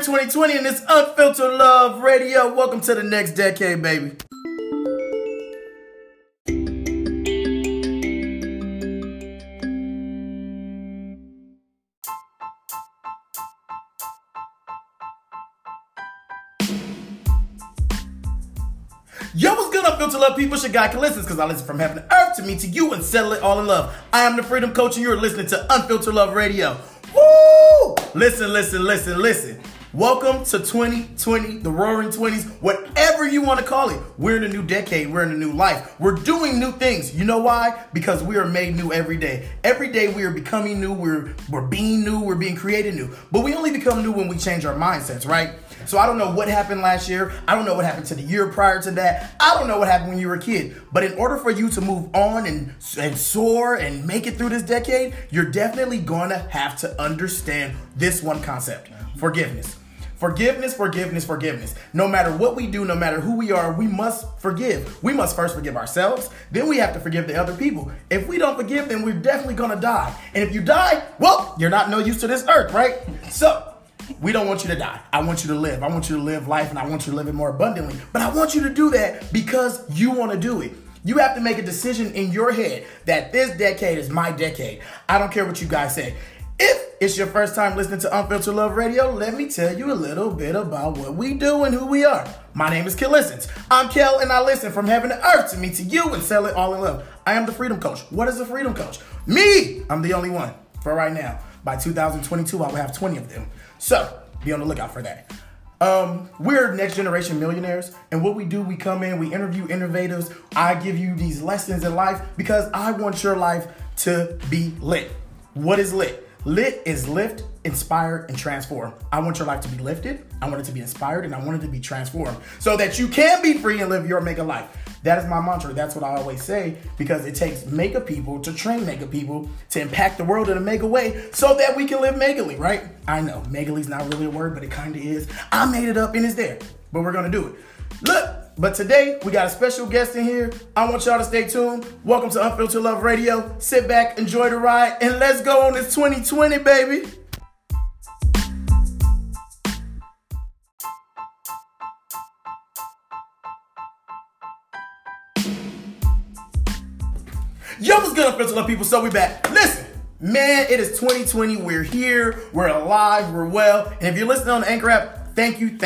2020 and this Unfiltered Love Radio. Welcome to the next decade, baby. Yo, what's good, Unfiltered Love people? It's your guy, Calistance, because I listen from heaven to earth to me to you and settle it all in love. I am the Freedom Coach, and you're listening to Unfiltered Love Radio. Woo! Listen. Welcome to 2020, the Roaring 20s, whatever you want to call it. We're in a new decade. We're in a new life. We're doing new things. You know why? Because we are made new every day. Every day we are becoming new. We're being new. We're being created new. But we only become new when we change our mindsets, right? So I don't know what happened last year. I don't know what happened to the year prior to that. I don't know what happened when you were a kid. But in order for you to move on and soar and make it through this decade, you're definitely going to have to understand this one concept: forgiveness. Forgiveness. No matter what we do, no matter who we are, we must forgive. We must first forgive ourselves. Then we have to forgive the other people. If we don't forgive, then we're definitely going to die. And if you die, well, you're not no use to this earth, right? So we don't want you to die. I want you to live. I want you to live life, and I want you to live it more abundantly. But I want you to do that because you want to do it. You have to make a decision in your head that this decade is my decade. I don't care what you guys say. If it's your first time listening to Unfiltered Love Radio, let me tell you a little bit about what we do and who we are. My name is Calistance. I'm Kel, and I listen from heaven to earth to me to you and sell it all in love. I am the Freedom Coach. What is a Freedom Coach? Me! I'm the only one for right now. By 2022, I will have 20 of them. So be on the lookout for that. We're next generation millionaires, and what we do, we come in, we interview innovators. I give you these lessons in life because I want your life to be lit. What is lit? Lit is lift, inspire, and transform. I want your life to be lifted. I want it to be inspired, and I want it to be transformed so that you can be free and live your mega life. That is my mantra. That's what I always say, because it takes mega people to train mega people to impact the world in a mega way so that we can live megally, right? I know, megally not really a word, but it kind of is. I made it up and it's there, but we're going to do it. Look, but today we got a special guest in here. I want y'all to stay tuned. Welcome to Unfiltered Love Radio. Sit back, enjoy the ride, and let's go on this 2020, baby. Yo, what's good, Unfiltered Love people? So we back. Listen, man, it is 2020. We're here. We're alive. We're well. And if you're listening on the Anchor app, thank you.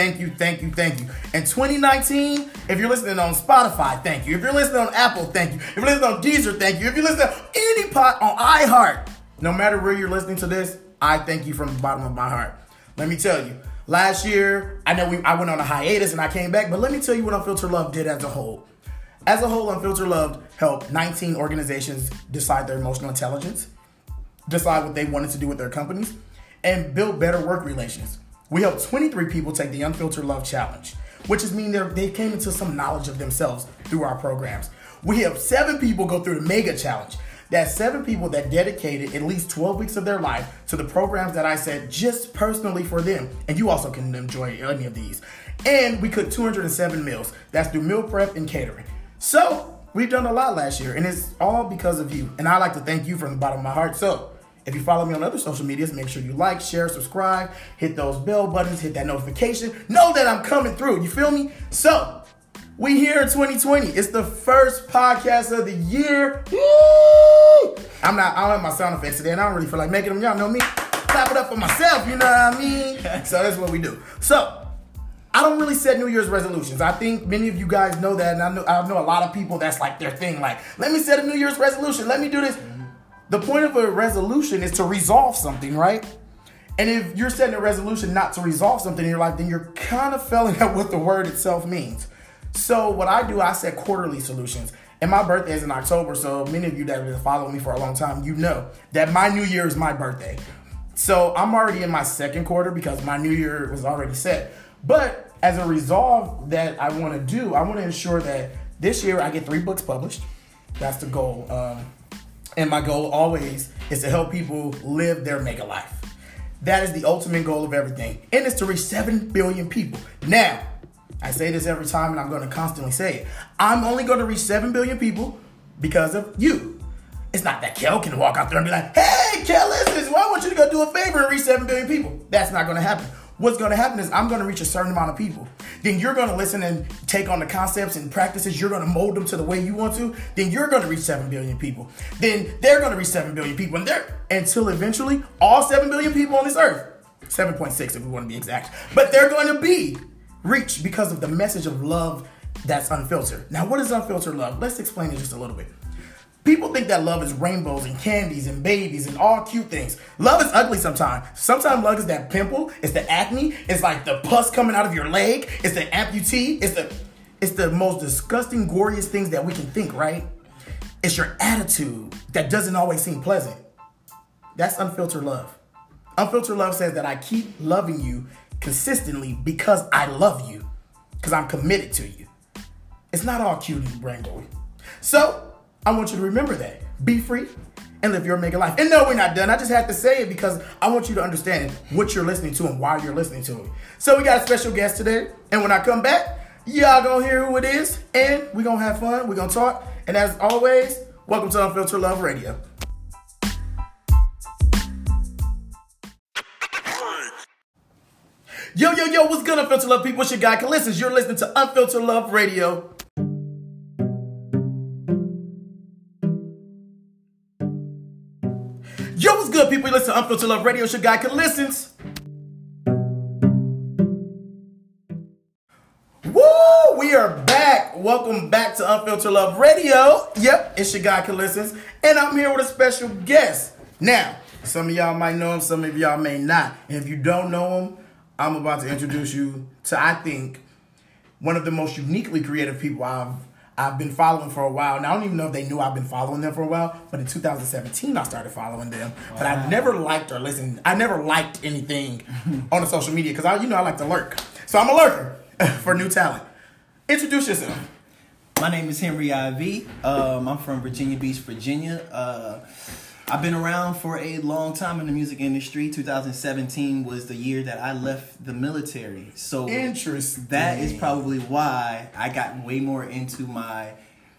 And 2019, if you're listening on Spotify, thank you. If you're listening on Apple, thank you. If you're listening on Deezer, thank you. If you're listening on any pod on iHeart, no matter where you're listening to this, I thank you from the bottom of my heart. Let me tell you, last year, I know I went on a hiatus and I came back, but let me tell you what Unfiltered Love did as a whole. As a whole, Unfiltered Love helped 19 organizations decide their emotional intelligence, decide what they wanted to do with their companies, and build better work relations. We helped 23 people take the Unfiltered Love Challenge, which is mean they came into some knowledge of themselves through our programs. We helped 7 people go through the Mega Challenge. That's 7 people that dedicated at least 12 weeks of their life to the programs that I said just personally for them. And you also can enjoy any of these. And we cooked 207 meals. That's through meal prep and catering. So we've done a lot last year, and it's all because of you. And I like to thank you from the bottom of my heart. So if you follow me on other social medias, make sure you like, share, subscribe, hit those bell buttons, hit that notification. Know that I'm coming through. You feel me? So we here in 2020. It's the first podcast of the year. Woo! I don't have my sound effects today, and I don't really feel like making them. Y'all know me. Clap it up for myself, you know what I mean? So that's what we do. So I don't really set New Year's resolutions. I think many of you guys know that, and I know a lot of people that's like their thing. Like, let me set a New Year's resolution. Let me do this. The point of a resolution is to resolve something, right? And if you're setting a resolution not to resolve something in your life, then you're kind of failing at what the word itself means. So what I do, I set quarterly solutions. And my birthday is in October, so many of you that have been following me for a long time, you know that my New Year is my birthday. So I'm already in my second quarter because my New Year was already set. But as a resolve that I want to do, I want to ensure that this year I get 3 books published. That's the goal. And my goal always is to help people live their mega life. That is the ultimate goal of everything. And it's to reach 7 billion people. Now, I say this every time and I'm going to constantly say it. I'm only going to reach 7 billion people because of you. It's not that Kel can walk out there and be like, hey, Kel, listen, I want you to go do a favor and reach 7 billion people. That's not going to happen. what's going to happen is I'm going to reach a certain amount of people. Then you're going to listen and take on the concepts and practices. You're going to mold them to the way you want to. Then you're going to reach 7 billion people. Then they're going to reach 7 billion people. And until eventually all 7 billion people on this earth, 7.6 if we want to be exact, but they're going to be reached because of the message of love that's unfiltered. Now, what is unfiltered love? Let's explain it just a little bit. People think that love is rainbows and candies and babies and all cute things. Love is ugly sometimes. Sometimes love is that pimple. It's the acne. It's like the pus coming out of your leg. It's the amputee. It's the most disgusting, goriest things that we can think, right? It's your attitude that doesn't always seem pleasant. That's unfiltered love. Unfiltered love says that I keep loving you consistently because I love you, because I'm committed to you. It's not all cute and rainbowy. So, I want you to remember that. Be free and live your mega life. And no, we're not done. I just had to say it because I want you to understand what you're listening to and why you're listening to it. So we got a special guest today. And when I come back, y'all gonna hear who it is. And we're gonna have fun. We're gonna talk. And as always, welcome to Unfiltered Love Radio. Yo, what's good, Unfiltered Love people? It's your guy, Callistus. You're listening to Unfiltered Love Radio. Yo, what's good, people? You listen to Unfiltered Love Radio. It's your guy, Callistus. Woo! We are back. Welcome back to Unfiltered Love Radio. Yep, it's your guy, Callistus. And I'm here with a special guest. Now, some of y'all might know him, some of y'all may not. And if you don't know him, I'm about to introduce you to, I think, one of the most uniquely creative people I've been following for a while. Now, I don't even know if they knew I've been following them for a while, but in 2017, I started following them. Wow. But I never liked or listened. I never liked anything on the social media because I like to lurk. So I'm a lurker for new talent. Introduce yourself. My name is Henry IV. I'm from Virginia Beach, Virginia. I've been around for a long time in the music industry. 2017 was the year that I left the military. So interesting. That is probably why I got way more into my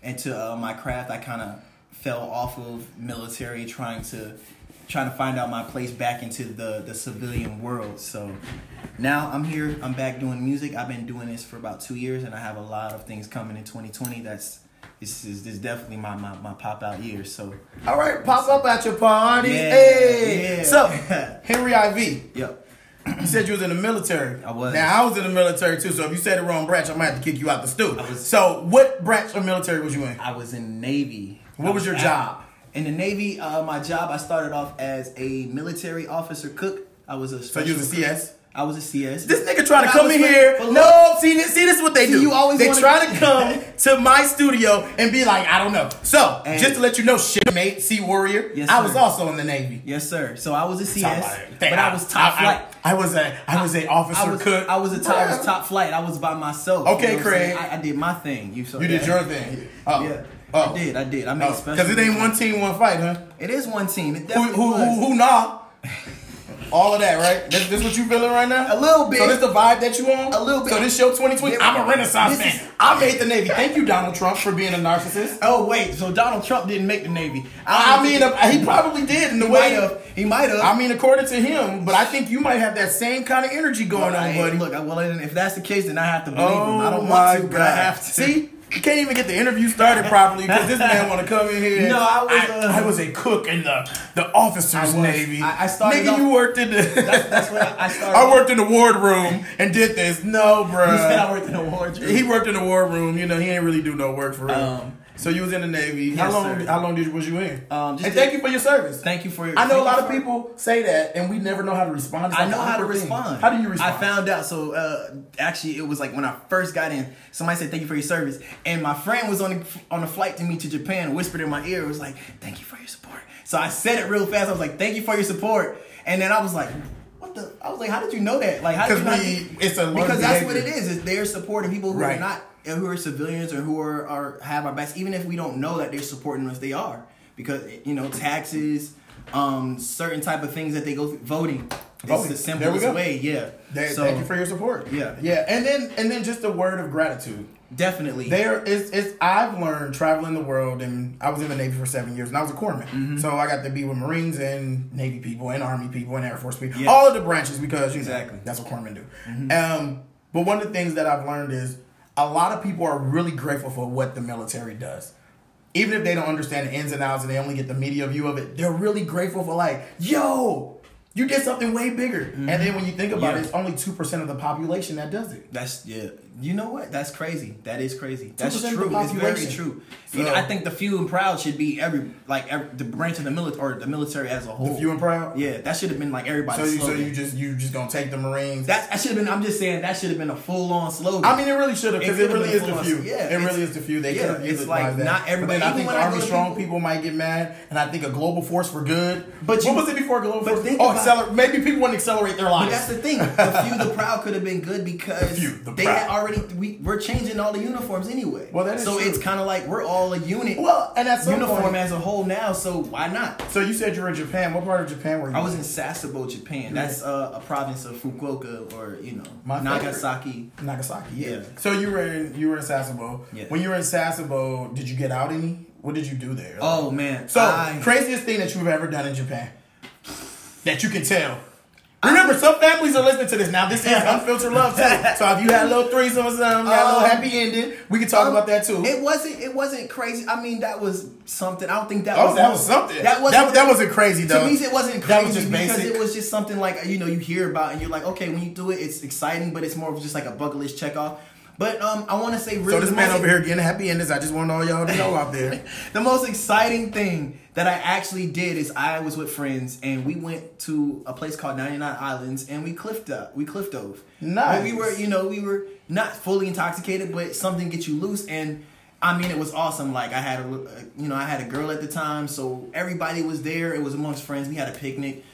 craft. I kind of fell off of military, trying to find out my place back into the civilian world. So now I'm here. I'm back doing music. I've been doing this for about 2 years, and I have a lot of things coming in 2020. This is definitely my pop out year. So all right, pop up at your party. Yeah, hey. Yeah. So Henry IV. Yep. You said you was in the military. I was. Now I was in the military too. So if you said the wrong branch, I might have to kick you out the stew. So what branch of military was you in? I was in Navy. What was your job? In the Navy, my job, I started off as a military officer cook. I was a special. So you was a CS? I was a CS. This nigga trying to come in here. No, see this is what they do. You always they try to come to my studio and be like, I don't know. So just to let you know, shipmate, Sea Warrior, yes, I was also in the Navy. Yes, sir. So I was a CS, but I was top flight. I was a officer cook. I was top flight. I was by myself. Okay, you know Craig. I did my thing. You did your thing. Oh. Yeah. Oh. I did. I made special. Because it ain't one team, one fight, huh? It is one team. It definitely who nah? All of that, right? This what you feeling right now? A little bit. So this the vibe that you on? A little bit. So this show 2020? I'm a Renaissance man. I made the Navy. Thank you, Donald Trump, for being a narcissist. Oh, wait. So Donald Trump didn't make the Navy. I mean, he probably did in the way. He might have. I mean, according to him, but I think you might have that same kind of energy going on, buddy. Look, if that's the case, then I have to believe him. I don't want to, but I have to. See? You can't even get the interview started properly because this man want to come in here. No, I was a cook in the officers' Navy. I started. Nigga, you worked in the. That's what I started. I worked in the wardroom and did this. No, bro. He said I worked in the wardroom. He worked in the wardroom. You know, he ain't really do no work for real. So you was in the Navy. Yes, how long was you in? And thank you for your service. Thank you for your. I know a lot of people say that, and we never know how to respond. I know how to respond. How do you respond? I found out. So actually, it was like when I first got in, somebody said, "Thank you for your service," and my friend was on the flight to me to Japan, whispered in my ear, it was like, "Thank you for your support." So I said it real fast. I was like, "Thank you for your support," and then I was like, I was like, how did you know that? Like, how did you know? Because that's what it is. Is they're supporting people who are not, who are civilians or who are have our backs. Even if we don't know that they're supporting us, they are, because taxes, certain type of things that they go through, voting. It's the simplest way. Yeah. Thank you for your support. Yeah. Yeah. And then just a word of gratitude. Definitely. I've learned traveling the world, and I was in the Navy for 7 years, and I was a corpsman. So I got to be with Marines and Navy people and Army people and Air Force people. Yeah. All of the branches, because exactly that's what corpsmen do. But one of the things that I've learned is a lot of people are really grateful for what the military does. Even if they don't understand the ins and outs and they only get the media view of it, they're really grateful for like, yo, you did something way bigger. And then when you think about it, it's only 2% of the population that does it. That's, you know what? That's crazy. That is crazy. That's true. It's very true. So, you know, I think the few and proud should be the branch of the military, or the military as a whole. The few and proud? Yeah, that should have been like everybody's slogan. So you just gonna take the Marines? That should have been. I'm just saying that should have been a full on slogan. I mean, it really should have, because it really is the few. Yeah, it really is the few. They could. It's like not everybody. But then I think the Army strong people might get mad, and I think a global force for good. But what was it before global force? Maybe people want to accelerate their lives. But that's the thing. The few, the proud could have been good because they had already. We're changing all the uniforms anyway. Well, that is so true. It's kind of like we're all a unit. Well, and that's uniform as a whole now. So why not? So you said you were in Japan. What part of Japan were you? I was in Sasebo, Japan. That's a province of Fukuoka, or Nagasaki. Nagasaki, yeah. So you were in Sasebo. Yeah. When you were in Sasebo, did you get out any? What did you do there? Oh man. So craziest thing that you've ever done in Japan that you can tell. Remember, some families are listening to this now. This is Unfiltered Love too. So if you had a little threesome or something, got a little happy ending, we can talk about that too. It wasn't crazy. I mean, that was something. I don't think that was something. That wasn't crazy though. To me, it wasn't crazy. That was just because basic. It was just something like you hear about and you're like, okay, when you do it, it's exciting, but it's more of just like a bucket list check off. But I want to say really. So this man over here getting happy endings. I just want all y'all to know out there. The most exciting thing that I actually did is I was with friends and we went to a place called 99 Islands and we cliff dove. Nice. And we were not fully intoxicated, but something gets you loose. And I mean, it was awesome. Like I had a girl at the time, so everybody was there. It was amongst friends. We had a picnic.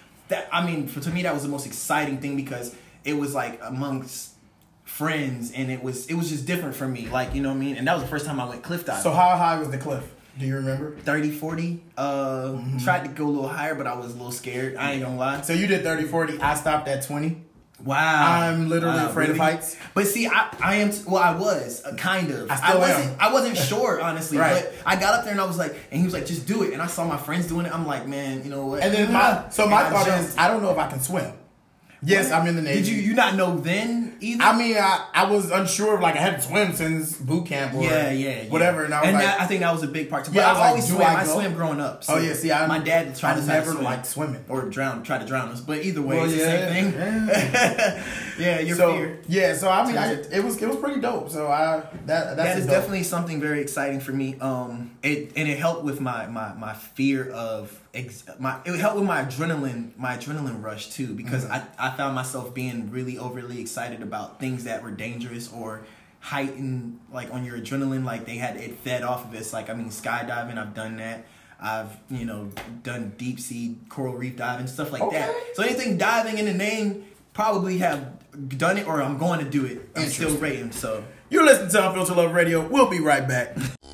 To me, that was the most exciting thing because it was like amongst friends, and it was just different for me, like, you know what I mean? And that was the first time I went cliff diving. So how high was the cliff? Do you remember? 30, 40. Tried to go a little higher, but I was a little scared. I ain't gonna lie. So you did 30, 40. I stopped at 20. Wow. I'm literally afraid of heights. But see, I was kind of. I wasn't sure, honestly. Right. But I got up there and I was like, and he was like, just do it. And I saw my friends doing it. I'm like, man, you know what? And then my thought is, I don't know if I can swim. Yes, I'm in the Navy. Did you not know then either? I mean, I was unsure of, like, I hadn't swum since boot camp or whatever. And I think that was a big part too. But I always swam. I swam growing up. So my dad tried to never liked swimming or tried to drown us. But either way, it's the same thing. Yeah, fear. Yeah, so I mean, it was pretty dope. So that is definitely something very exciting for me. It helped with my fear of it helped with my adrenaline rush too, because I found myself being really overly excited about things that were dangerous or heightened, like on your adrenaline, like it fed off of it. Like, I mean, skydiving, I've done that. I've done deep sea coral reef diving, stuff like that. So anything diving in the name, probably have done it or I'm going to do it. I'm still rating. So you're listening to Unfiltered Love Radio. We'll be right back.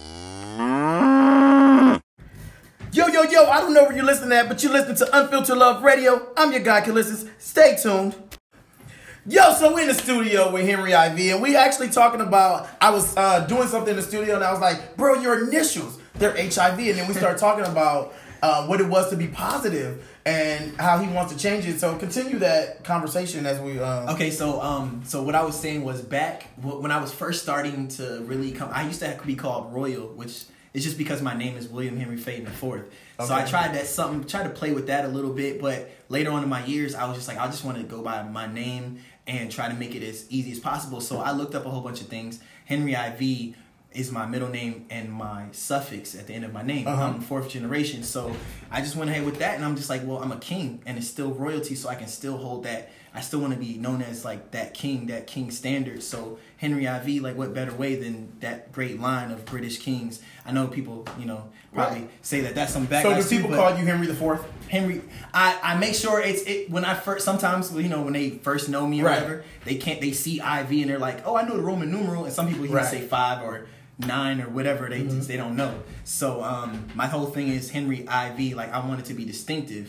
Yo, I don't know where you're listening at, but you're listening to Unfiltered Love Radio. I'm your guy, Callistus. Stay tuned. Yo, so we're in the studio with Henry IV, and we actually talking about, I was doing something in the studio, and I was like, bro, your initials, they're HIV, and then we started talking about what it was to be positive and how he wants to change it. So continue that conversation as we... Okay, so what I was saying was back when I was first starting to really come, I used to be called Royal, which... It's just because my name is William Henry Faden IV. Okay. So I tried to play with that a little bit, but later on in my years, I was just like, I just want to go by my name and try to make it as easy as possible. So I looked up a whole bunch of things. Henry IV is my middle name and my suffix at the end of my name. I'm fourth generation. So I just went ahead with that, and I'm just like, well, I'm a king, and it's still royalty, so I can still hold that. I still want to be known as like that king standard. So Henry IV, like what better way than that great line of British kings? I know people, probably say that that's some backlash. So do people call you Henry IV? Henry, I make sure it's when I first, sometimes, when they first know me or whatever, they see IV and they're like, oh, I know the Roman numeral, and some people even say 5 or 9 or whatever, they don't know. So my whole thing is Henry IV, like I want it to be distinctive.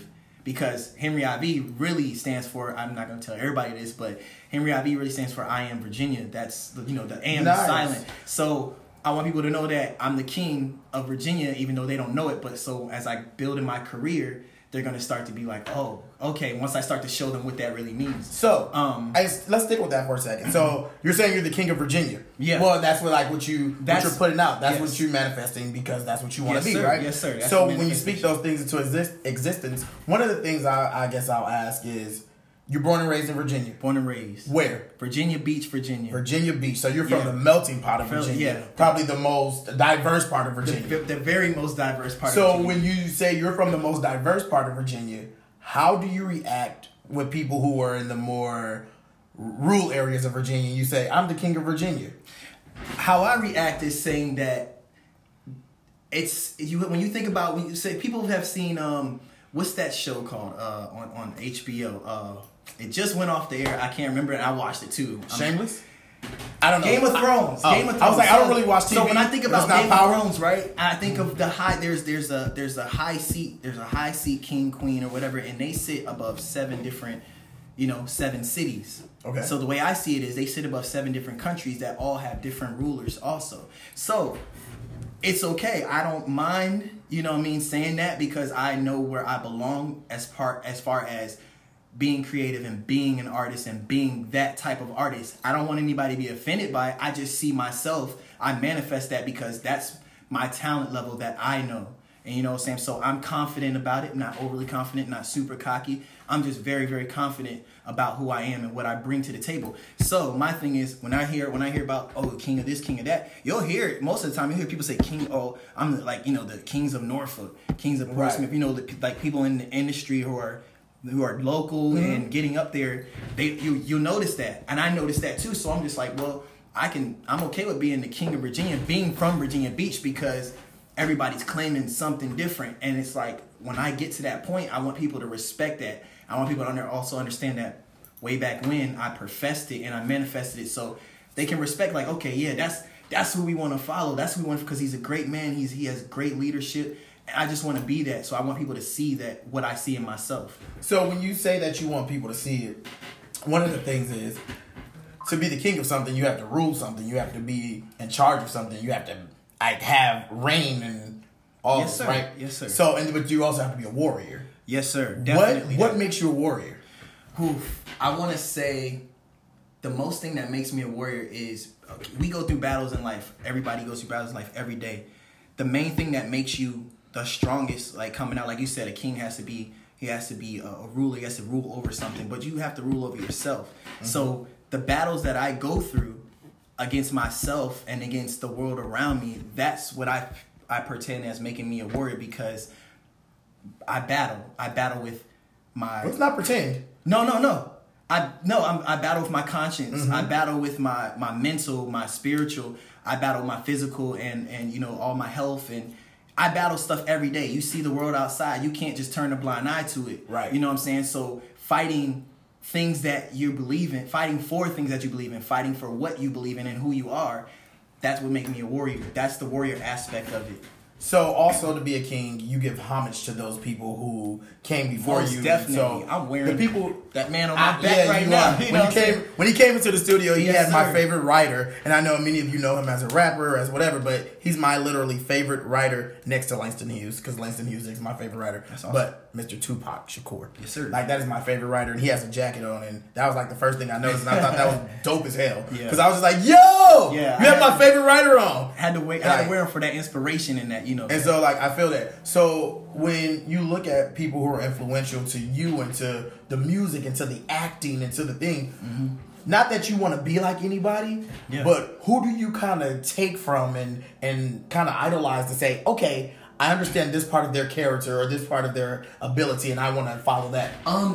because Henry IV really stands for, I'm not going to tell everybody this, but Henry IV really stands for I Am Virginia. That's, the AM is silent. So I want people to know that I'm the king of Virginia, even though they don't know it. But so as I build in my career, they're going to start to be like, oh, okay, once I start to show them what that really means. So, let's stick with that for a second. So, you're saying you're the king of Virginia. Yeah. Well, that's what you're putting out. That's what you're manifesting because that's what you want to be, sir. right? Yes, sir. That's so, when you speak those things into existence, one of the things I guess I'll ask is, you're born and raised in Virginia. Born and raised. Where? Virginia Beach, Virginia. Virginia Beach. So you're from the melting pot of Virginia. Yeah. Probably the most diverse part of Virginia. The very most diverse part of Virginia. So when you say you're from the most diverse part of Virginia, how do you react with people who are in the more rural areas of Virginia? You say, I'm the king of Virginia. How I react is saying that when you think about, when you say, people have seen, what's that show called on HBO? It just went off the air. I can't remember it. I watched it too. Shameless? I don't know. Game of Thrones. Game of Thrones. I was like, I don't really watch TV. So when I think about Game of Thrones, right? I think of the high. There's a high seat. There's a high seat king, queen, or whatever, and they sit above 7 different, 7 cities. Okay. So the way I see it is they sit above 7 different countries that all have different rulers also. So it's okay. I don't mind, saying that, because I know where I belong as far as being creative and being an artist and being that type of artist. I don't want anybody to be offended by it. I just see myself. I manifest that because that's my talent level that I know. And you know what I'm saying? So I'm confident about it, not overly confident, not super cocky. I'm just very, very confident about who I am and what I bring to the table. So my thing is, when I hear about, king of this, king of that, you'll hear it. Most of the time you hear people say king, I'm like, the kings of Norfolk, kings of Portsmouth, like people in the industry who are local and getting up there, you'll notice that. And I noticed that too. So I'm just like, well, I'm okay with being the king of Virginia, being from Virginia Beach, because everybody's claiming something different. And it's like, when I get to that point, I want people to respect that. I want people to also understand that way back when I professed it and I manifested it, so they can respect, like, okay, yeah, that's who we want to follow. That's who we want, because he's a great man. He has great leadership. I just want to be that. So I want people to see that, what I see in myself. So when you say that you want people to see it, one of the things is, to be the king of something, you have to rule something. You have to be in charge of something. You have to have reign and all. Yes, sir. Right? Yes, sir. So, but you also have to be a warrior. Yes, sir. Definitely. What makes you a warrior? I want to say the most thing that makes me a warrior is, we go through battles in life. Everybody goes through battles in life every day. The main thing that makes you the strongest, like coming out, like you said, a king has to be a ruler. He has to rule over something, but you have to rule over yourself. Mm-hmm. So the battles that I go through against myself and against the world around me, that's what I pretend as making me a warrior, because I battle with my... Let's not pretend. No. I battle with my conscience. Mm-hmm. I battle with my mental, my spiritual. I battle my physical and all my health, and I battle stuff every day. You see the world outside. You can't just turn a blind eye to it. Right. You know what I'm saying? So fighting things that you believe in, fighting for things that you believe in, fighting for what you believe in and who you are, that's what makes me a warrior. That's the warrior aspect of it. So also, to be a king, you give homage to those people who came before you. Definitely. So I'm wearing the people, that man on my back right now. When he came into the studio, he had my sir. favorite writer, and I know many of you know him as a rapper or as whatever, but he's my literally favorite writer next to Langston Hughes, because Langston Hughes is my favorite writer. That's awesome. But Mr. Tupac Shakur, yes sir, like that is my favorite writer, and he has a jacket on, and that was like the first thing I noticed, and I thought that was dope as hell, because I was just like, yo, you have my favorite writer on. I had to wear him for that inspiration and that, And so like I feel that. So when you look at people who are influential to you and to the music and to the acting and to the thing, mm-hmm. not that you want to be like anybody, but who do you kind of take from and kind of idolize to say, okay, I understand this part of their character or this part of their ability, and I want to follow that.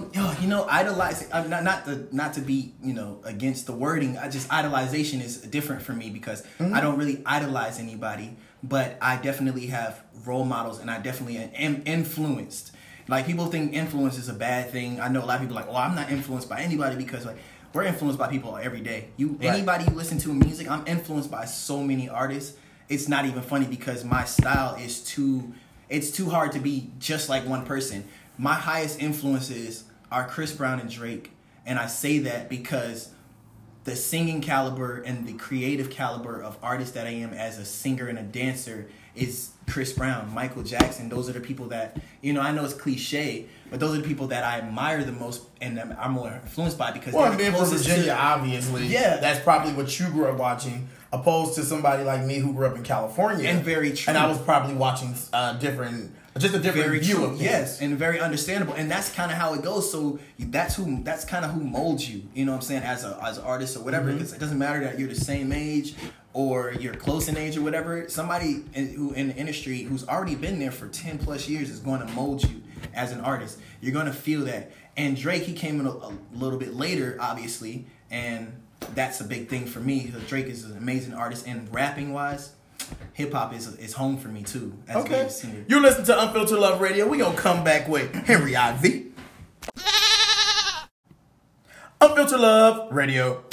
Idolize. Not to be against the wording. Idolization is different for me, because I don't really idolize anybody, but I definitely have role models, and I definitely am influenced. Like, people think influence is a bad thing. I know a lot of people are like, I'm not influenced by anybody, because like we're influenced by people every day. Anybody you listen to in music, I'm influenced by so many artists. It's not even funny, because my style is it's too hard to be just like one person. my highest influences are Chris Brown and Drake. And I say that because the singing caliber and the creative caliber of artist that I am as a singer and a dancer is Chris Brown, Michael Jackson. Those are the people that, you know, I know it's cliche, but those are the people that I admire the most and that I'm more influenced by because Well, they're being the from closest Virginia, to, obviously, Yeah. that's probably what you grew up watching, opposed to somebody like me who grew up in California. And very true. And I was probably watching just a different very view true. of things. Yes, and very understandable, and that's kind of how it goes. So that's kind of who molds you. You know what I'm saying, as an artist or whatever. Because it doesn't matter that you're the same age or you're close in age or whatever. Somebody who in the industry who's already been there for 10 plus years is going to mold you as an artist. You're going to feel that. And Drake, he came in a little bit later, obviously, and that's a big thing for me. Because Drake is an amazing artist, and rapping wise, hip hop is home for me too. As Okay. a singer. You listen to Unfiltered Love Radio. We gonna come back with Henry IV. Unfiltered Love Radio.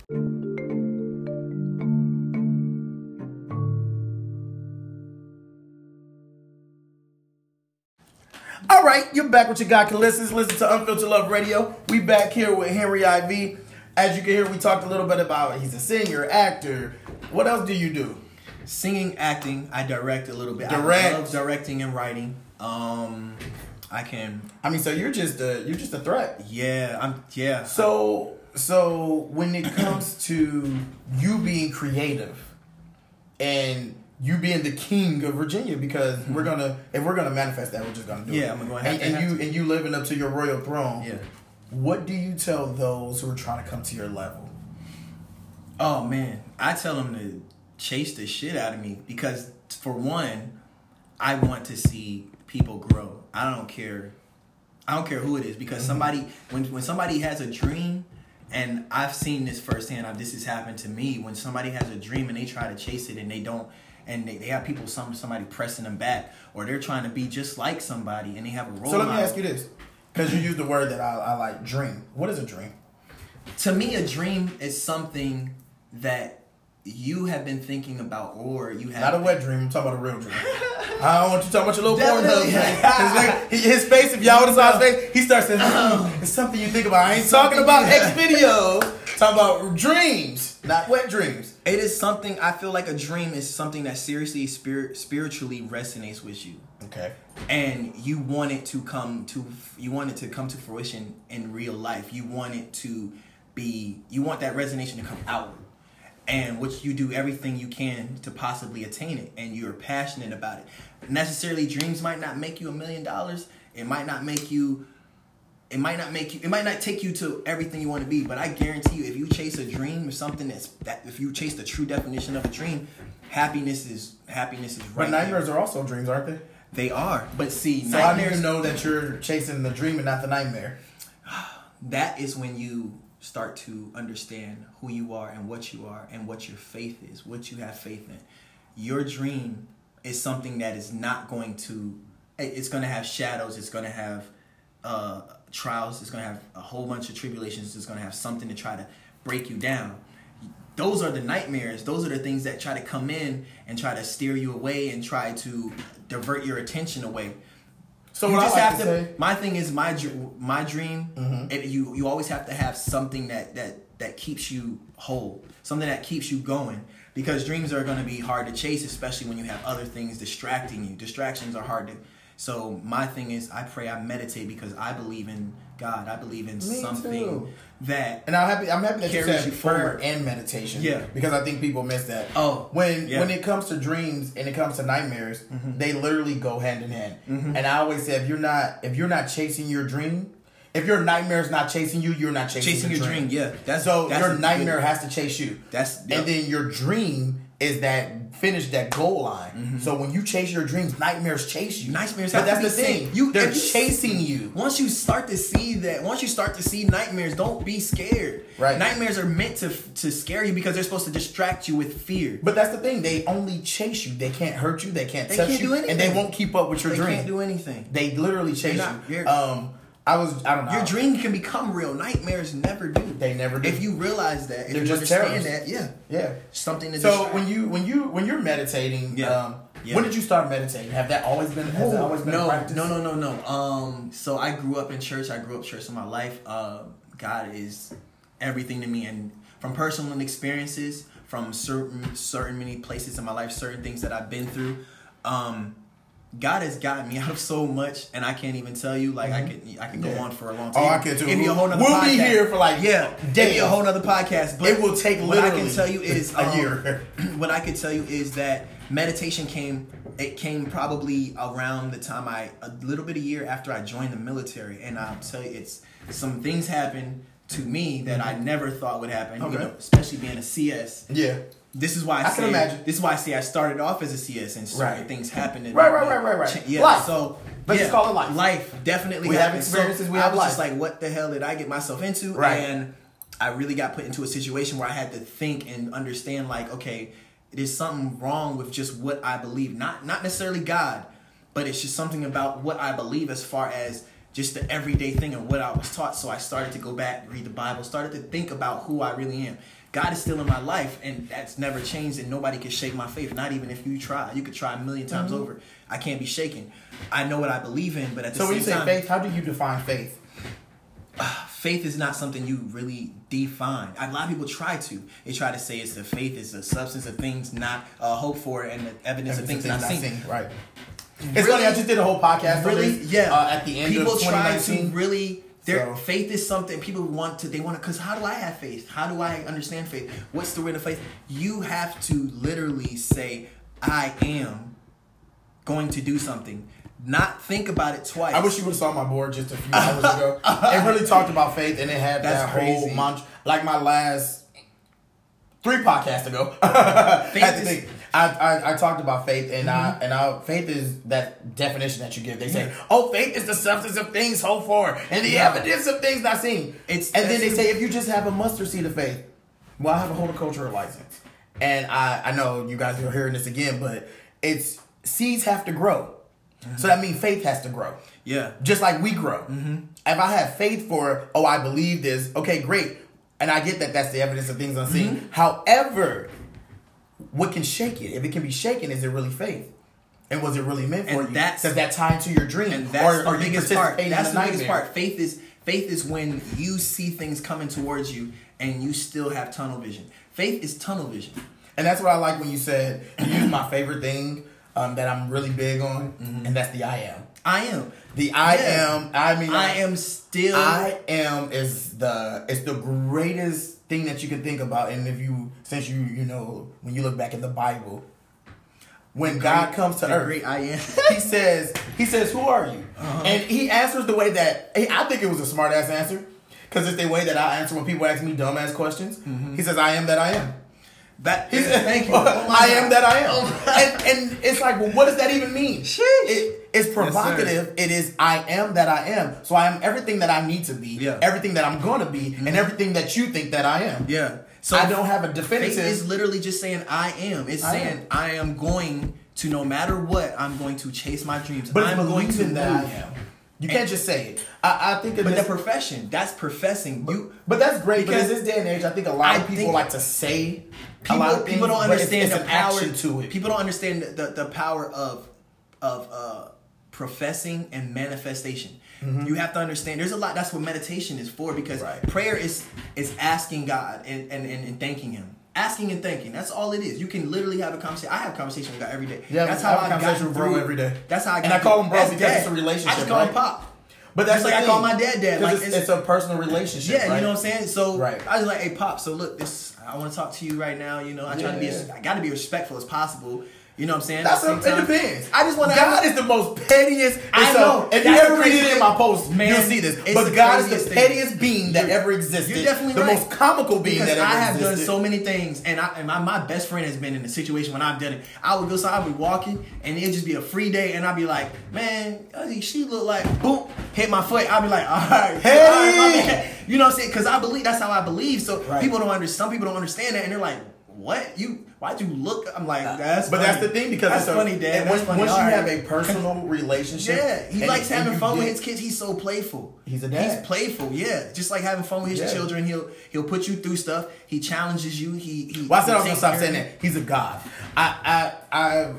All right, you're back with your guy Callistus. Listen to Unfiltered Love Radio. We back here with Henry IV. As you can hear, we talked a little bit about he's a singer, actor. What else do you do? Singing, acting, I direct a little bit. Direct. I love directing and writing. I can. I mean, so you're just a threat. Yeah. So when it comes to you being creative and you being the king of Virginia, because if we're gonna manifest that, we're just gonna do it. Yeah, I'm gonna have to. And you living up to your royal throne. Yeah. What do you tell those who are trying to come to your level? Oh man, I tell them to chase the shit out of me because for one, I want to see people grow. I don't care who it is because somebody when somebody has a dream, and I've seen this firsthand. This has happened to me when somebody has a dream and they try to chase it and they don't, and they have people somebody pressing them back, or they're trying to be just like somebody and they have a role. So let me model. ask you this, because you used the word that I like, dream. What is a dream? To me, a dream is something that you have been thinking about, or you have Not a wet dream. I'm talking about a real dream. I don't want you talking about your little Pornhub Definitely. dream. His face, if y'all would have saw his face, he starts saying, it's something you think about. I ain't talking about X videos. Talking about dreams, not wet dreams. It is something, I feel like a dream is something that seriously spiritually resonates with you. Okay. And you want it to come to fruition in real life. You want that resonation to come outward. And which you do everything you can to possibly attain it, and you're passionate about it. Necessarily, dreams might not make you $1 million. It might not take you to everything you want to be. But I guarantee you, if you chase a dream or something if you chase the true definition of a dream, happiness is right. But nightmares are also dreams, aren't they? They are. But see, So how do you know that you're chasing the dream and not the nightmare? That is when you start to understand who you are and what your faith is, what you have faith in. Your dream is something that is not going to, it's going to have shadows, it's going to have trials, it's going to have a whole bunch of tribulations, it's going to have something to try to break you down. Those are the nightmares. Those are the things that try to come in and try to steer you away and try to divert your attention away. So you what just I like have to. say, My thing is my dream. You always have to have something that keeps you whole, something that keeps you going. Because dreams are going to be hard to chase, especially when you have other things distracting you. Distractions are hard to. So my thing is, I pray, I meditate because I believe in God. I believe in something too. that. And I'm happy that you carries said you prayer forward. and meditation. Yeah. Because I think people miss that. Oh, When yeah. it comes to dreams and it comes to nightmares, they literally go hand in hand. And I always say, if you're not chasing your dream, if your nightmare's not chasing you, you're not chasing your dream. Yeah, that's your a nightmare good- has to chase you. That's And then your dream is that finish that goal line. So when you chase your dreams, nightmares chase you. Nightmares but have that's to the be thing. sick. They're if you- chasing you. Once you start to see nightmares, don't be scared. Right. Nightmares are meant to scare you because they're supposed to distract you with fear. But that's the thing. They only chase you. They can't hurt you. They can't They touch can't you. do anything. And they won't keep up with your They dream. can't do anything. They literally chase You're you. not- I don't know. Your dream can become real. Nightmares never do. They never do. If you realize that, if They're you just understand terrors. that, Yeah. something to So distract. when you're meditating, Yeah. Yeah. When did you start meditating? Has that always been a practice? No. So I grew up in church. I grew up church in my life. God is everything to me, and from personal experiences, from certain many places in my life, certain things that I've been through, God has gotten me out of so much, and I can't even tell you. Like I could go on for a long time. Oh, I could too. Give me a whole nother we'll podcast. be here for like days. Give me a whole nother podcast. But it will take what I literally can tell you is a year. What I can tell you is that meditation came probably around the time a little bit a year after I joined the military, and I'll tell you, it's some things happened to me that I never thought would happen. Okay. You know, especially being a CS. Yeah. This is why I can imagine. This is why I say I started off as a CS and certain Right. things happened. And Right. Yeah. Life. So Let's just call it life. Life definitely. We have happened. experiences. So We I have was life. just like, what the hell did I get myself into? Right. And I really got put into a situation where I had to think and understand, like, okay, there's something wrong with just what I believe. Not necessarily God, but it's just something about what I believe as far as just the everyday thing and what I was taught. So I started to go back, read the Bible, started to think about who I really am. God is still in my life, and that's never changed, and nobody can shake my faith, not even if you try. You could try a million times over. I can't be shaken. I know what I believe in, but at the same time... So when you say faith, how do you define faith? Faith is not something you really define. A lot of people try to. They try to say it's the faith is the substance of things not hoped for and the evidence of things not seen. Right. It's funny, I just did a whole podcast on this, at the end people of 2019. try to really... So. Faith is something people want to, because how do I have faith? How do I understand faith? What's the way of faith? You have to literally say, I am going to do something. Not think about it twice. I wish you would have saw my board just a few hours ago. It really talked about faith, and it had That's that whole crazy. mantra. Like my last 3 podcasts ago. I talked about faith, and faith is that definition that you give. They say, "Oh, faith is the substance of things hoped for, and the evidence of things not seen." And then they say, if you just have a mustard seed of faith, well, I have a horticultural license, and I know you guys are hearing this again, but it's seeds have to grow, so that means faith has to grow. Yeah, just like we grow. If I have faith for, I believe this, okay, great, and I get that that's the evidence of things unseen. However, what can shake it? If it can be shaken, is it really faith? And was it really meant for you? Does that tie into your dream? And that's or the biggest part. That's the biggest nightmare? part. Faith is when you see things coming towards you and you still have tunnel vision. Faith is tunnel vision. And that's what I like when you said, you used my favorite thing that I'm really big on, and that's the I am. I am. The I am. I mean, I am still. I am is the greatest thing that you can think about. And if you, since you know, when you look back in the Bible, when God comes to earth, great I am. he says, who are you? And he answers the way that, I think it was a smart ass answer, because it's the way that I answer when people ask me dumbass questions. He says, I am that I am. He said, thank you. I am that I am. And it's like, well, what does that even mean? It's provocative. It is, I am that I am. So I am everything that I need to be, everything that I'm going to be, and everything that you think that I am. Yeah. So I don't have a definitive. Faith is literally just saying I am. It's saying I am going to, no matter what, I'm going to chase my dreams. But I'm going to that I am. You can't just say it. I think, but the profession, that's professing. But that's great because in this day and age, I think a lot of people like to say a lot of things. People don't understand the power to it. People don't understand the power of professing and manifestation. You have to understand. There's a lot. That's what meditation is for, because prayer is asking God and thanking Him. Asking and thanking. That's all it is. You can literally have a conversation. I have a conversation with God every day. Yeah, that's how I got with bro every day. That's how I got. And I call him bro because dad. it's a relationship. I just call him Pop. But that's just like I call my dad. Like it's a personal relationship. Yeah, you know what I'm saying. So I was like, hey Pop. So look, I want to talk to you right now. You know, I try to be. I got to be respectful as possible. You know what I'm saying? It depends. I just want to. God is the most pettiest. I know. If you ever read it in my post, man, you'll see this. But God is the pettiest being that ever existed. You're definitely the right. most comical being that ever existed. I have done so many things, and my best friend has been in a situation when I've done it. I would go, so I'd be walking, and it'd just be a free day, and I'd be like, man, she look like, boom, hit my foot. I'd be like, all right, hey, all right, my man. You know what I'm saying? Because I believe that's how I believe. So people don't understand. Some people don't understand that, and they're like, what? Why'd you look? I'm like, that's funny. That's the thing, because that's funny, Dad. That's funny. Once you have a personal relationship, he likes having fun with his kids. He's so playful. He's a dad. He's playful, just like having fun with his children. He'll put you through stuff. He challenges you. Well, I said I was gonna stop saying that. He's a god.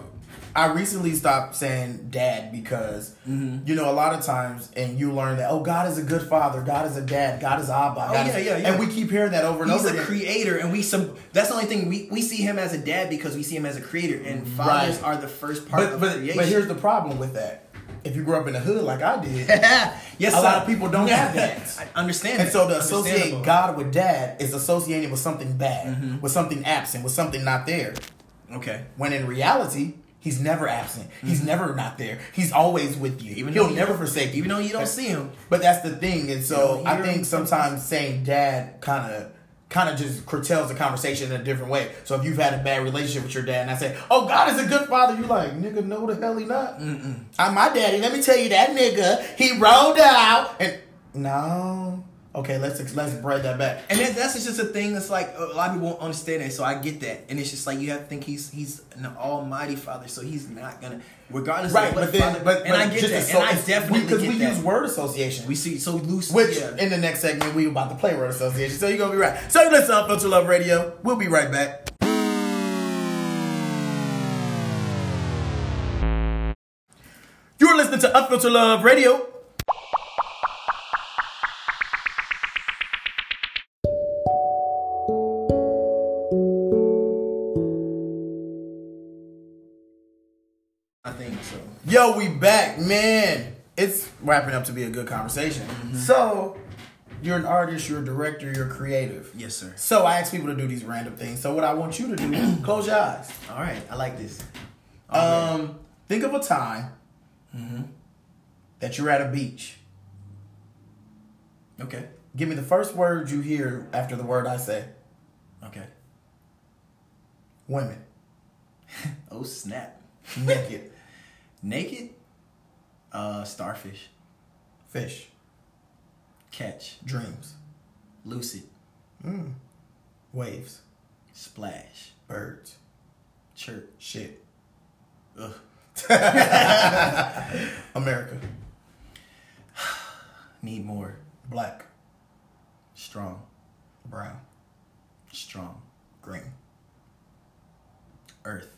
I recently stopped saying dad because, you know, a lot of times, and you learn that, oh, God is a good father, God is a dad, God is Abba. God is, and we keep hearing that over and over again. He's a creator, and that's the only thing, we see him as a dad because we see him as a creator, and fathers are the first part of creation. But here's the problem with that. If you grew up in the hood like I did, yes, a lot of people don't have dads. I understand. And so to associate God with dad is associating with something bad, with something absent, with something not there. Okay. When in reality, he's never absent. He's never not there. He's always with you. He'll never forsake you. Even though you don't see him. But that's the thing. And so I think sometimes saying dad kind of just curtails the conversation in a different way. So if you've had a bad relationship with your dad and I say, oh, God is a good father, you're like, nigga, no the hell he not. I'm my daddy. Let me tell you that nigga, he rolled out. And no. Okay, let's break that back. And that's just a thing that's like, a lot of people won't understand it, so I get that. And it's just like, you have to think he's an almighty father, so he's not going to, regardless of what father, and I get that, and I definitely get that. Because we use word association. We see so loose. Which, in the next segment, we about to play word association, so you're going to be right. So you listen to Unfiltered Love Radio. We'll be right back. You're listening to Unfiltered Love Radio. Yo, we back, man. It's wrapping up to be a good conversation. So, you're an artist, you're a director, you're creative. Yes, sir. So, I ask people to do these random things. So, what I want you to do, close your eyes. All right, I like this. Think of a time that you're at a beach. Okay. Give me the first word you hear after the word I say. Okay. Women. Oh, snap. Naked. Naked? Starfish. Fish. Catch. Dreams. Lucid. Waves. Splash. Birds. Chirp. Shit. Ugh. America. Need more. Black. Strong. Brown. Strong. Green. Earth.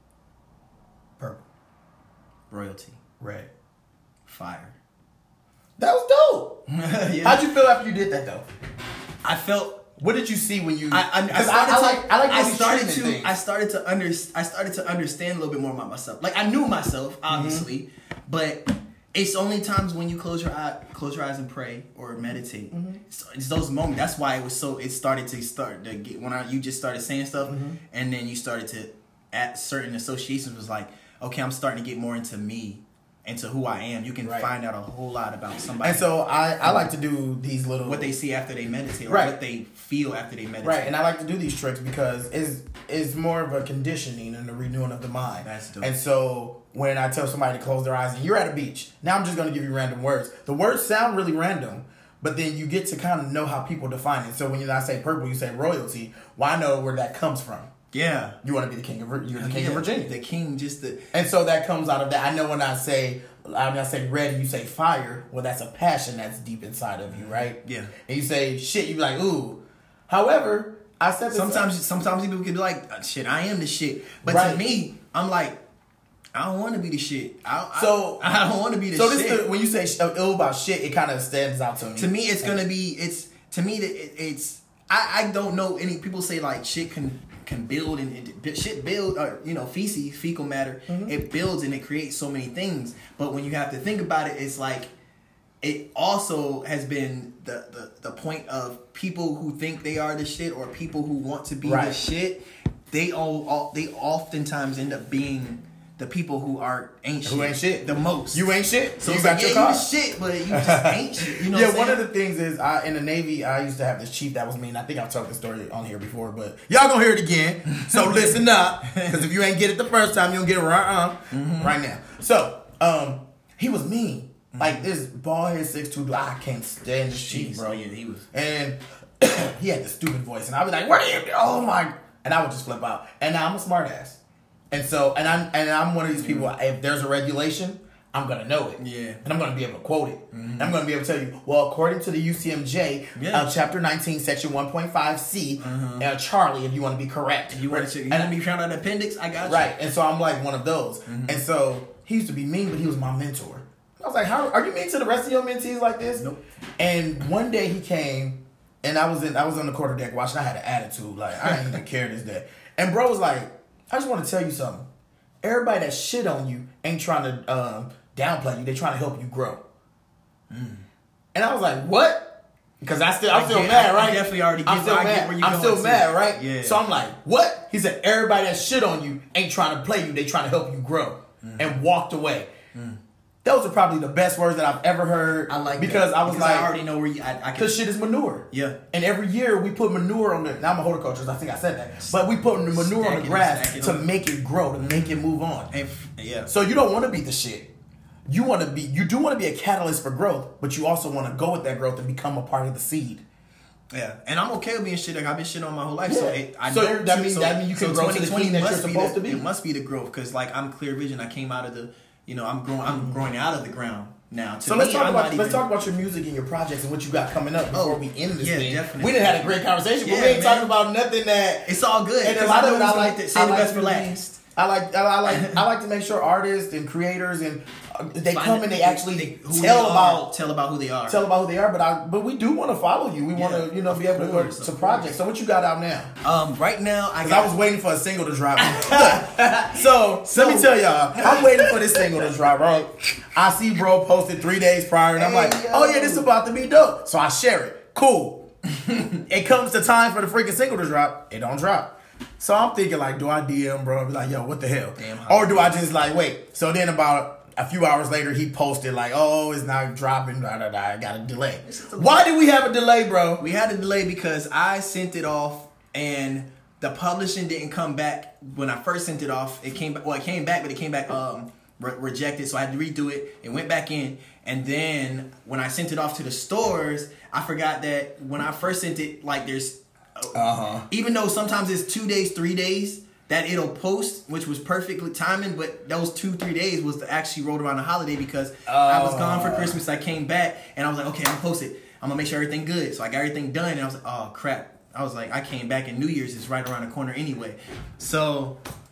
Purple. Royalty. Red. Fire. That was dope. Yeah. How'd you feel after you did that though? I felt. What did you see when you? I started to understand a little bit more about myself. Like I knew myself, obviously, but it's only times when you close your eyes and pray or meditate. It's those moments. That's why it was so. It started to get when you just started saying stuff, and then you started to at certain associations was like, okay, I'm starting to get more into me. Into who I am, you can find out a whole lot about somebody. And so I like to do these little... What they see after they meditate, or what they feel after they meditate. Right, and I like to do these tricks because it's more of a conditioning and a renewing of the mind. That's dope. And so when I tell somebody to close their eyes and you're at a beach, now I'm just going to give you random words. The words sound really random, but then you get to kind of know how people define it. So when I say purple, you say royalty. Well, I know where that comes from. Yeah, you want to be the king of Virginia. The king, and so that comes out of that. I know when I say red, and you say fire. Well, that's a passion that's deep inside of you, right? Yeah. And you say shit, you be like ooh. However, I said sometimes people can be like shit. I am the shit, but to me, I'm like I don't want to be the shit. I don't want to be the shit. So when you say ill about shit, it kind of stands out to me. To me, it's gonna be it's. I don't know any people say like shit can build and shit build or feces, fecal matter. It builds and it creates so many things. But when you have to think about it, it's like it also has been the point of people who think they are the shit or people who want to be the shit. They oftentimes end up being the people who ain't shit the most. You ain't shit. So you got your car. You shit, but you just ain't shit. You know what I'm one of the things is in the Navy, I used to have this chief that was mean. I think I've told the story on here before, but y'all gonna hear it again. So listen up, because if you ain't get it the first time, you don't get it right now. So he was mean. Like this bald head 6'2", I can't stand this chief, bro. Yeah, he was. And he had this stupid voice, and I'd be like, "What are you? Oh my!" And I would just flip out. And now I'm a smart ass. And so, and I'm one of these people, if there's a regulation, I'm going to know it. Yeah. And I'm going to be able to quote it. And I'm going to be able to tell you, well, according to the UCMJ, chapter 19, section 1.5C, Charlie, if you want to be correct. You want to be found on the appendix? I got you. Right. And so I'm like one of those. And so he used to be mean, but he was my mentor. I was like, how are you mean to the rest of your mentees like this? Nope. And one day he came, and I was on the quarter deck watching. I had an attitude. Like, I didn't even care this day. And bro was like, I just want to tell you something. Everybody that shit on you ain't trying to downplay you. They trying to help you grow. And I was like, what? Because I'm still mad, right? I definitely already get, I'm still mad. Where you I'm still mad, right? Yeah. So I'm like, what? He said, everybody that shit on you ain't trying to play you. They trying to help you grow. And walked away. Those are probably the best words that I've ever heard. I like because that. I was like, I already know where you. Because shit is manure. Yeah. And every year we put manure on the. Now I'm a horticulturist. I think I said that. But we put the manure on the grass to make it grow, to make it move on. Yeah. So you don't want to be the shit. You do want to be a catalyst for growth, but you also want to go with that growth and become a part of the seed. Yeah, and I'm okay with being shit. Like, I've been shit on my whole life, Yeah. so that means you can grow to the king that you're supposed to be. It must be the growth, because like I'm clear vision. I came out of the, I'm growing out of the ground now. So let's talk about your music and your projects and what you got coming up before we end this thing. Definitely. We done had a great conversation, but we ain't talking about nothing that. It's all good. And a lot of it, I like to say the best for last. I like to make sure artists and creators and they come and they actually tell about who they are. But we do want to follow you. We want to be able to go to projects. So what you got out now? Right now I was waiting for a single to drop. so let me tell y'all, I'm waiting for this single to drop. Right? I see bro posted 3 days prior, and I'm like, oh yeah, this is about to be dope. So I share it. Cool. It comes to time for the freaking single to drop. It don't drop. So I'm thinking like, do I DM bro? Be like, yo, what the hell? Or do I just like wait? So then about a few hours later, he posted like, oh, it's not dropping. I got a delay. Why did we have a delay, bro? We had a delay because I sent it off and the publishing didn't come back when I first sent it off. It came back, but it came back rejected. So I had to redo it. It went back in, and then when I sent it off to the stores, I forgot that when I first sent it, like there's. Even though sometimes it's 2 days, 3 days that it'll post, which was perfectly timing, but those 2-3 days was actually rolled around the holiday because I was gone for Christmas. I came back and I was like, okay, I'm gonna post it. I'm gonna make sure everything good. So I got everything done and I was like, oh crap. I was like, I came back and New Year's is right around the corner anyway. So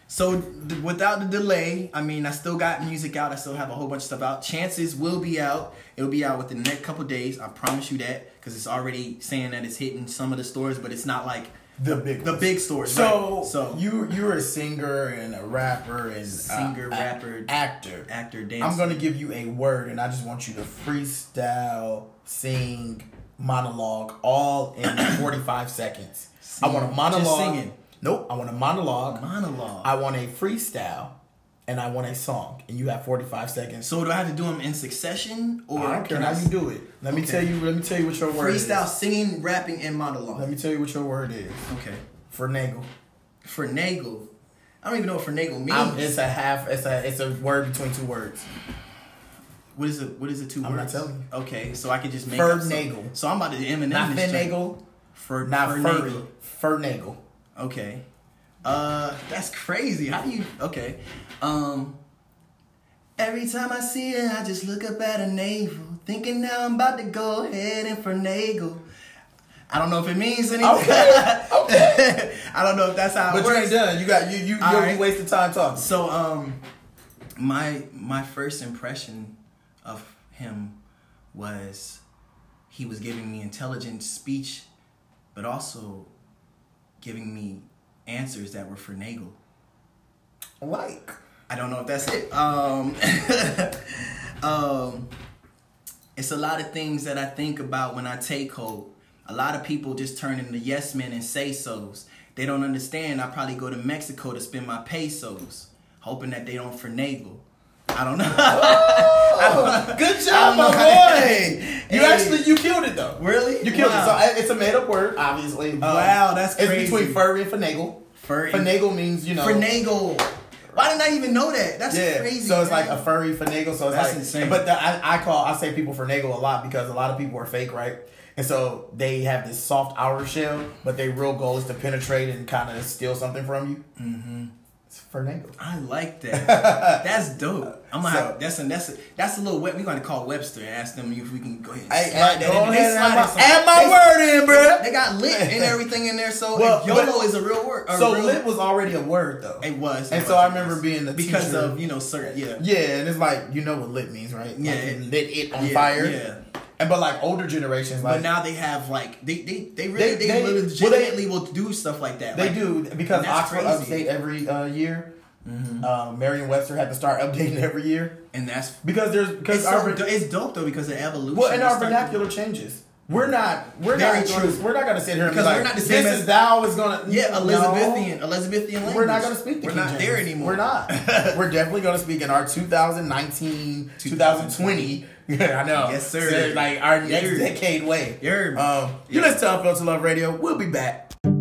without the delay, I mean, I still got music out. I still have a whole bunch of stuff out. Chances will be out. It'll be out within the next couple of days. I promise you that, because it's already saying that it's hitting some of the stores, but it's not like the big stores. So, right? So you're a singer and a rapper and rapper, actor, dancer. I'm gonna give you a word, and I just want you to freestyle, sing, monologue, all in 45 seconds. I want a monologue. Just singing. Nope. I want a monologue. Monologue. I want a freestyle, and I want a song, and you have 45 seconds. So do I have to do them in succession, or I don't care how you do it. Let me tell you what your word is. Freestyle, singing, rapping, and monologue. Let me tell you what your word is. Okay. Finagle. Finagle. I don't even know what finagle means. It's a word between two words. What is it? What is the two words? I'm not telling you. Okay, so I could just make Fernagle. So I'm about to Eminem. Not finagle. Not furry. Fernagle. Okay. That's crazy. How do you? Okay. Every time I see her, I just look up at her navel, thinking now I'm about to go ahead and finagle. I don't know if it means anything. Okay. I don't know if that's how it works. But you ain't done. You right. Wasted time talking. So my first impression of him was he was giving me intelligent speech, but also giving me answers that were finagle. Like, I don't know if that's it. It's a lot of things that I think about when I take hold. A lot of people just turn into yes men and say-sos. They don't understand. I probably go to Mexico to spend my pesos, hoping that they don't finagle. I don't know. Oh, good job, my boy. You killed it though. Really? You killed it. So it's a made up word, obviously. Wow, that's crazy. It's between furry and finagle. Finagle means, Finagle. Why didn't I even know that? That's crazy. So it's like a furry finagle. So it's that's like insane. But I say people finagle a lot because a lot of people are fake, right? And so they have this soft outer shell, but their real goal is to penetrate and kind of steal something from you. Mm-hmm. Fernando. I like that. That's dope. I'm gonna have that's a little web. We're gonna call Webster and ask them if we can go ahead and slide that in. Add my word in, bro. They got lit and everything in there, so YOLO is a real word. So lit was already a word though. It was. And so I remember being the teacher. Because of, certain, Yeah, and it's like, you know what lit means, right? Yeah. Like lit it on fire. Yeah. And but like older generations, like, but now they have like they legitimately will do stuff like that. They like, do, because Oxford crazy. update every year. Merriam-Webster had to start updating every year, and that's because it's dope though, because the evolution. Well, and our vernacular changes. We're not going to sit here and be like, we're not the same this as is thou is going to Elizabethan language. We're not going to speak. We're not there anymore. We're not. We're definitely going to speak in our 2019, 2020. Yeah, I know. Yes, sir. So, like our next decade way. You listen to Unfiltered Love Radio. We'll be back.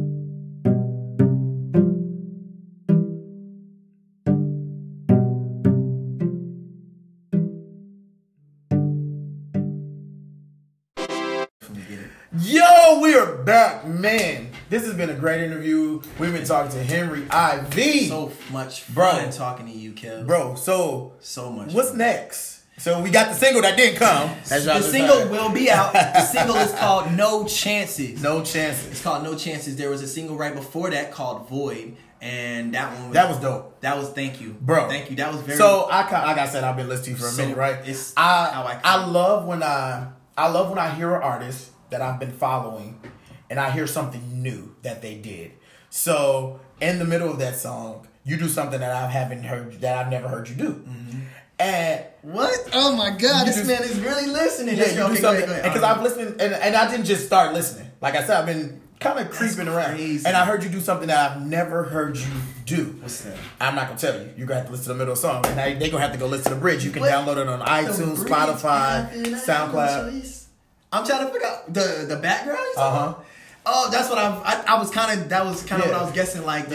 Yo, we are back, man. This has been a great interview. We've been talking to Henry IV. So much fun talking to you, Kev. Bro, so much. What's next? So we got the single that didn't come. The single will be out. The single is called No Chances. No Chances. It's called No Chances. There was a single right before that called Void, and that one was dope. That was thank you, bro. Thank you. That was very. So like I said, I've been listening to you for a minute, right? It's I love when I hear an artist that I've been following, and I hear something new that they did. So in the middle of that song, you do something that I've never heard you do. Mm-hmm. And what? Oh my God, this man is really listening. Yeah, you do something. Because I've listened, and I didn't just start listening. Like I said, I've been kind of creeping around, and I heard you do something that I've never heard you do. What's that? I'm not gonna tell you. You're gonna have to listen to the middle of the song, and they're gonna have to go listen to the bridge. You can download it on iTunes, Spotify, SoundCloud. I'm trying to figure out the background. Oh, that's what I was kind of. That was kind of what I was guessing. Like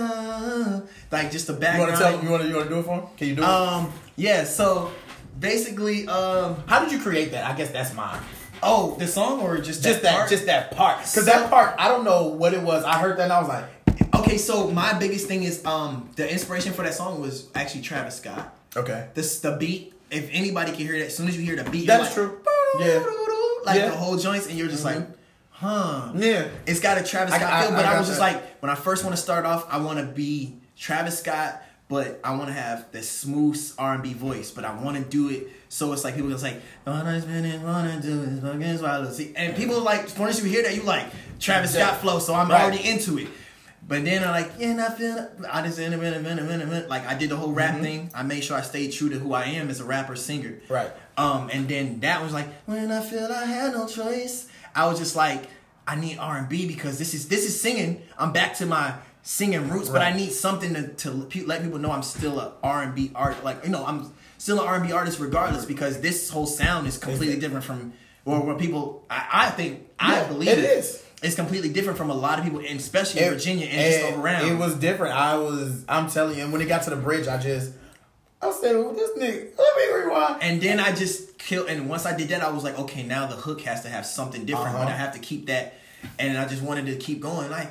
like just the background. You want to do it for him? Can you do it? Yeah. So basically, how did you create that? I guess that's mine. Oh, the song or just that part? Because that part, I don't know what it was. I heard that and I was like, okay. So my biggest thing is the inspiration for that song was actually Travis Scott. Okay. The beat. If anybody can hear that, as soon as you hear the beat, that's true. Yeah. Like the whole joints, and you're just like, huh. Yeah. It's got a Travis Scott feel, but I was just like, when I first want to start off, I want to be Travis Scott, but I want to have the smooth R&B voice, but I want to do it so it's like people just like, all I spend want to do is fucking swallow. See, and people like, once you hear that, you like Travis Scott flow, so I'm already into it. But then I'm like, I just in a minute. Like I did the whole rap thing. I made sure I stayed true to who I am as a rapper singer. Right. And then that was like, when I feel I had no choice. I was just like, I need R&B because this is singing. I'm back to my singing roots, but I need something to let people know I'm still a R&B art. Like, I'm still an R&B artist regardless, because this whole sound is completely different from where people. I believe it is. It's completely different from a lot of people, and especially in Virginia and just around. It was different. I'm telling you, and when it got to the bridge, I was saying, well, this nigga, let me rewind. And then I just killed, and once I did that, I was like, okay, now the hook has to have something different, but I have to keep that, and I just wanted to keep going, like,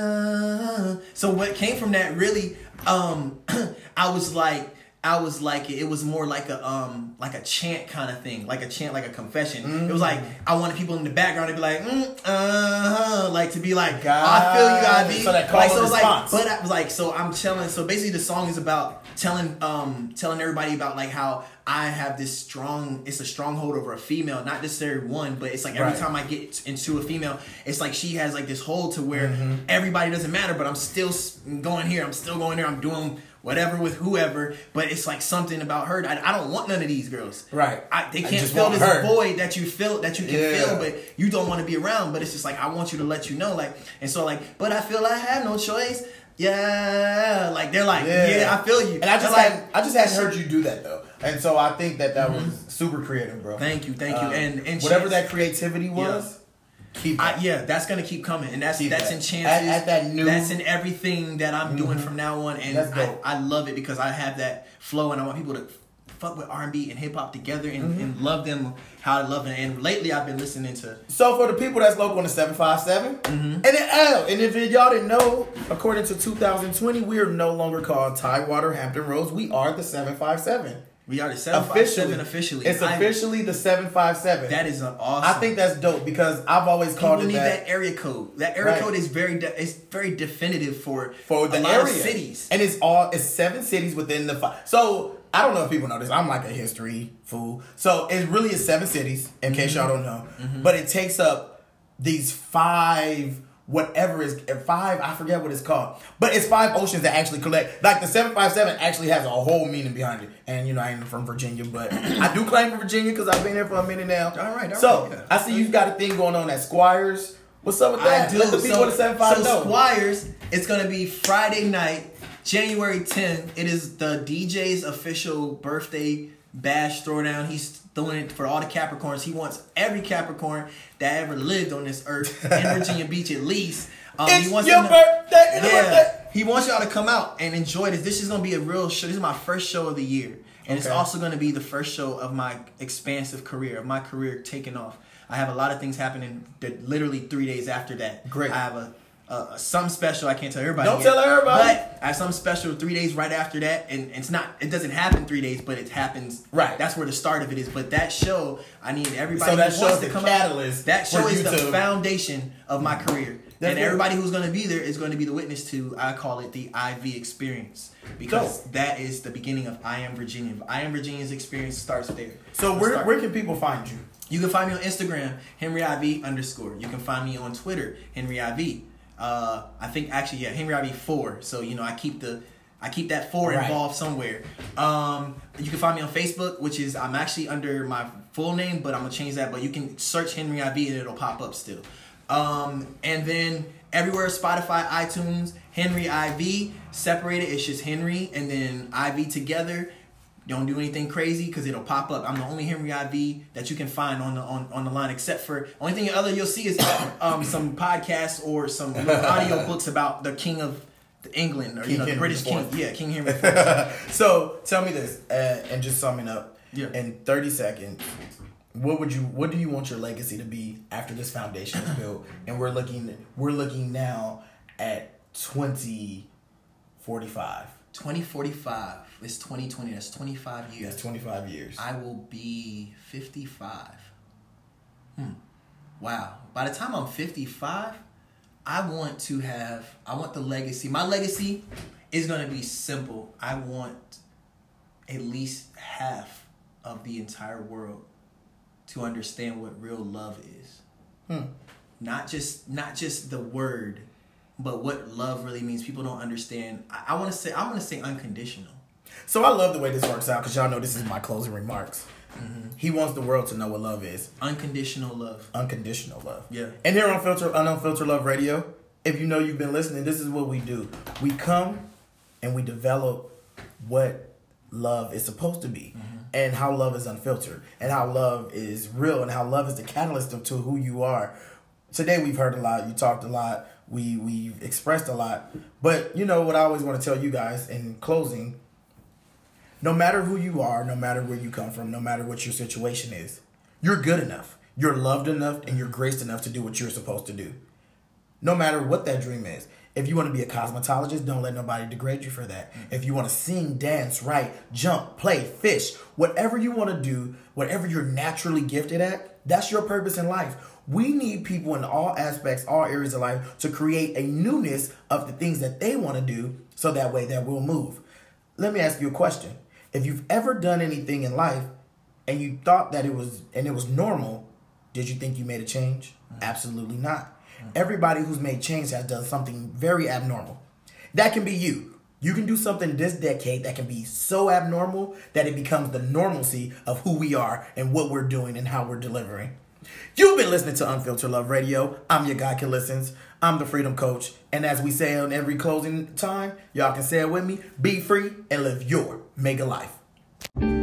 So what came from that really, I was like, it was more like a chant kind of thing, like a chant, like a confession. Mm-hmm. It was like, I wanted people in the background to be like, like to be like, I feel you, I be. So that call and response. But I was like, so I'm telling. So basically, the song is about telling everybody about like how I have this it's a stronghold over a female, not necessarily one, but it's like every time I get into a female, it's like she has like this hold to where everybody doesn't matter, but I'm still going here, I'm still going there, I'm doing whatever with whoever, but it's like something about her. I don't want none of these girls. Right. They can't fill this void that you feel, that you can feel, but you don't want to be around. But it's just like, I want you to let you know, like, and so like, but I feel I have no choice. Yeah, like they're like, I feel you. And I just hadn't heard you do that though, and so I think that was super creative, bro. Thank you, and whatever that creativity was. That's gonna keep coming, and that's in chances. That's in everything that I'm doing from now on, and I love it because I have that flow, and I want people to fuck with R&B and hip hop together and love them how I love them. And lately I've been listening to. So for the people that's local on the 757, and if y'all didn't know, according to 2020, we are no longer called Tidewater Hampton Roads. We are the 757. We are the 757 officially. It's officially the 757. That is an awesome. I think that's dope because I've always called People it need that area code. That area code is it's very definitive for the a lot area. of cities. And it's 7 cities within the 5. So I don't know if people know this. I'm like a history fool. So it really is 7 cities, in case y'all don't know. But it takes up these 5. Whatever is 5, I forget what it's called, but it's 5 oceans that actually collect. Like the 757 actually has a whole meaning behind it. And you know, I ain't from Virginia, but I do claim for Virginia because I've been here for a minute now. All right. I see you've got a thing going on at Squires. What's up with that? I do. Let the people of the 757 know. Squires, it's gonna be Friday night, January 10th. It is the DJ's official birthday bash throwdown. He's throwing it for all the Capricorns. He wants every Capricorn that ever lived on this earth in Virginia Beach at least. It's he wants your birthday. Yeah, he wants y'all to come out and enjoy this. This is gonna be a real show. This is my first show of the year, and it's also gonna be the first show of my expansive career, of my career taking off. I have a lot of things happening that literally 3 days after that. Great. I have some special. I can't tell everybody. Don't tell everybody. But I have some special 3 days right after that, and it doesn't happen 3 days, but it happens. Right. That's where the start of it is. But that show, I need everybody. So that who show wants is to the come catalyst. out. That show for is you the to- foundation of my career. That's And good. everybody who's going to be there is going to be the witness to, I call it the IV experience. Because that is the beginning of I Am Virginia. I Am Virginia's experience starts there. So where can people find you? You can find me on Instagram, HenryIV_. You can find me on Twitter, HenryIV. I think actually, HenryIV4. So, you know, I keep that 4 involved somewhere. You can find me on Facebook, which is, I'm actually under my full name, but I'm going to change that. But you can search Henry IV and it'll pop up still. And then everywhere, Spotify, iTunes, Henry IV, separated, it's just Henry and then IV together. Don't do anything crazy because it'll pop up. I'm the only Henry IV that you can find on the line, except for only thing you'll see is some podcasts or some audio books about the King of England or the British King. Yeah, King Henry IV. So tell me this, and just summing up in 30 seconds. What do you want your legacy to be after this foundation is built? And we're looking now at 2045. 2045. It's 2020. That's 25 years. That's 25 years. I will be 55. Wow. By the time I'm 55, I want the legacy. My legacy is going to be simple. I want at least half of the entire world to understand what real love is. Not just the word, but what love really means. People don't understand. I want to say unconditional. So I love the way this works out because y'all know this is my closing remarks. He wants the world to know what love is. Unconditional love. Unconditional love. Yeah. And here on Unfiltered Love Radio, if you know you've been listening, this is what we do. We come and we develop what love is supposed to be. And how love is unfiltered. And how love is real. And how love is the catalyst to who you are. Today we've heard a lot. You talked a lot. We've expressed a lot. But you know what I always want to tell you guys in closing. No matter who you are, no matter where you come from, no matter what your situation is, you're good enough. You're loved enough and you're graced enough to do what you're supposed to do. No matter what that dream is. If you want to be a cosmetologist, don't let nobody degrade you for that. If you want to sing, dance, write, jump, play, fish, whatever you want to do, whatever you're naturally gifted at, that's your purpose in life. We need people in all aspects, all areas of life to create a newness of the things that they want to do so that way that we'll move. Let me ask you a question. If you've ever done anything in life and you thought that it was normal, did you think you made a change? Absolutely not. Everybody who's made change has done something very abnormal. That can be you. You can do something this decade that can be so abnormal that it becomes the normalcy of who we are and what we're doing and how we're delivering. You've been listening to Unfiltered Love Radio. I'm your guy, Kid Listens. I'm the Freedom Coach. And as we say on every closing time, y'all can say it with me, be free and live your mega life.